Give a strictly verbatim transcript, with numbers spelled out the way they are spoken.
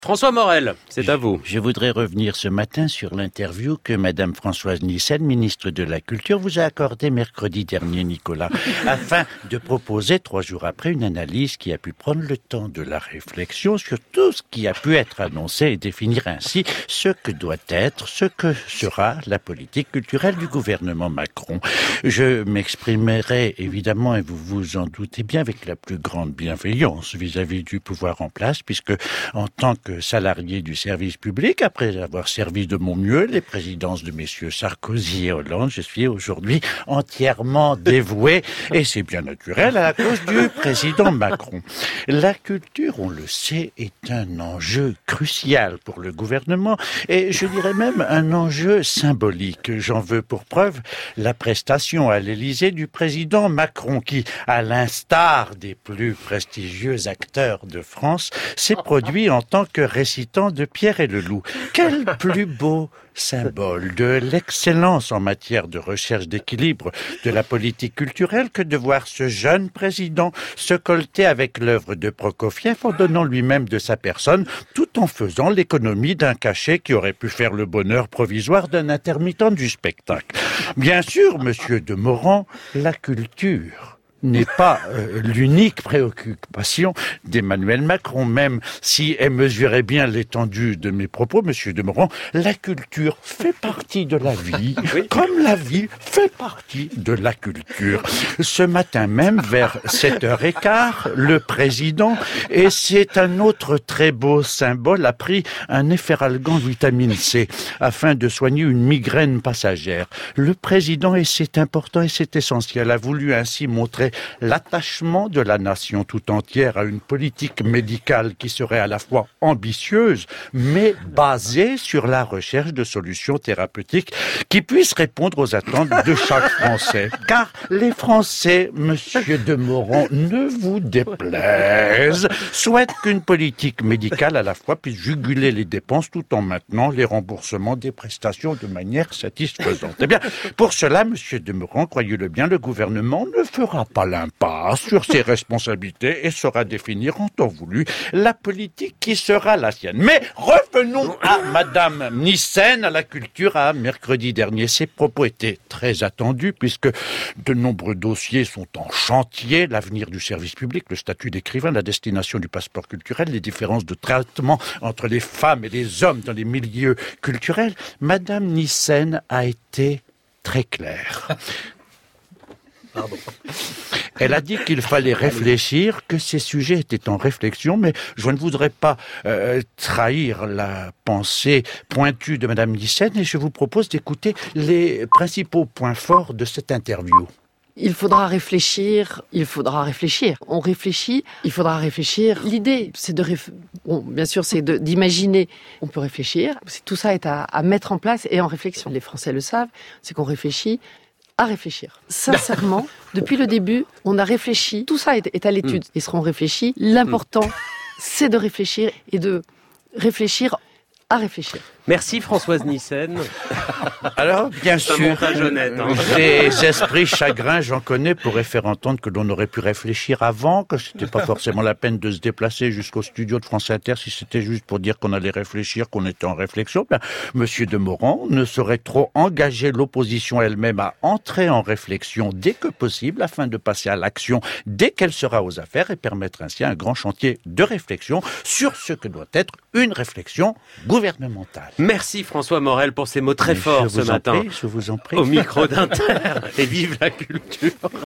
François Morel, c'est à vous. Je voudrais revenir ce matin sur l'interview que Madame Françoise Nyssen, ministre de la Culture, vous a accordée mercredi dernier, Nicolas, afin de proposer, trois jours après, une analyse qui a pu prendre le temps de la réflexion sur tout ce qui a pu être annoncé et définir ainsi ce que doit être, ce que sera la politique culturelle du gouvernement Macron. Je m'exprimerai évidemment, et vous vous en doutez bien, avec la plus grande bienveillance vis-à-vis du pouvoir en place, puisque en tant que salarié du service public, après avoir servi de mon mieux les présidences de messieurs Sarkozy et Hollande, je suis aujourd'hui entièrement dévoué, et c'est bien naturel, à la cause du président Macron. La culture, on le sait, est un enjeu crucial pour le gouvernement, et je dirais même un enjeu symbolique. J'en veux pour preuve la prestation à l'Élysée du président Macron, qui, à l'instar des plus prestigieux acteurs de France, s'est produit en tant que récitant de Pierre et le Loup. Quel plus beau symbole de l'excellence en matière de recherche d'équilibre de la politique culturelle que de voir ce jeune président se colter avec l'œuvre de Prokofiev en donnant lui-même de sa personne, tout en faisant l'économie d'un cachet qui aurait pu faire le bonheur provisoire d'un intermittent du spectacle. Bien sûr, monsieur de Morand, la culture n'est pas euh, l'unique préoccupation d'Emmanuel Macron, même si elle mesurait bien l'étendue de mes propos, monsieur de Morand. La culture fait partie de la vie, oui, comme la vie fait partie de la culture. Ce matin même, vers sept heures quinze, le président, et c'est un autre très beau symbole, a pris un efferalgan vitamine C afin de soigner une migraine passagère. Le président, et c'est important et c'est essentiel, a voulu ainsi montrer l'attachement de la nation tout entière à une politique médicale qui serait à la fois ambitieuse, mais basée sur la recherche de solutions thérapeutiques qui puissent répondre aux attentes de chaque Français. Car les Français, monsieur de Morand, ne vous déplaise, souhaitent qu'une politique médicale à la fois puisse juguler les dépenses tout en maintenant les remboursements des prestations de manière satisfaisante. Eh bien, pour cela, monsieur de Morand, croyez-le bien, le gouvernement ne fera pas l'impasse sur ses responsabilités et saura définir en temps voulu la politique qui sera la sienne. Mais revenons à Madame Nyssen, à la culture, à mercredi dernier. Ses propos étaient très attendus puisque de nombreux dossiers sont en chantier. L'avenir du service public, le statut d'écrivain, la destination du passeport culturel, les différences de traitement entre les femmes et les hommes dans les milieux culturels. Madame Nyssen a été très claire. Pardon. Elle a dit qu'il fallait réfléchir, que ces sujets étaient en réflexion, mais je ne voudrais pas euh, trahir la pensée pointue de Madame Nyssen et je vous propose d'écouter les principaux points forts de cette interview. Il faudra réfléchir, il faudra réfléchir. On réfléchit, il faudra réfléchir. L'idée, c'est de réf... bon, bien sûr, c'est de, d'imaginer. On peut réfléchir. Tout ça est à, à mettre en place et en réflexion. Les Français le savent, c'est qu'on réfléchit à réfléchir. Sincèrement, depuis le début, on a réfléchi. Tout ça est, est à l'étude. Ils seront réfléchis. L'important, c'est de réfléchir et de réfléchir à réfléchir. Merci Françoise Nyssen. Alors, bien sûr, honnête, hein. Des esprits chagrins, j'en connais, pourraient faire entendre que l'on aurait pu réfléchir avant, que c'était pas forcément la peine de se déplacer jusqu'au studio de France Inter si c'était juste pour dire qu'on allait réfléchir, qu'on était en réflexion. Ben, Monsieur de Morand ne saurait trop engager l'opposition elle-même à entrer en réflexion dès que possible afin de passer à l'action dès qu'elle sera aux affaires et permettre ainsi un grand chantier de réflexion sur ce que doit être une réflexion gouvernementale. Merci François Morel pour ces mots très Mais forts ce matin. Prie, je vous en prie. Au micro d'Inter. Et vive la culture.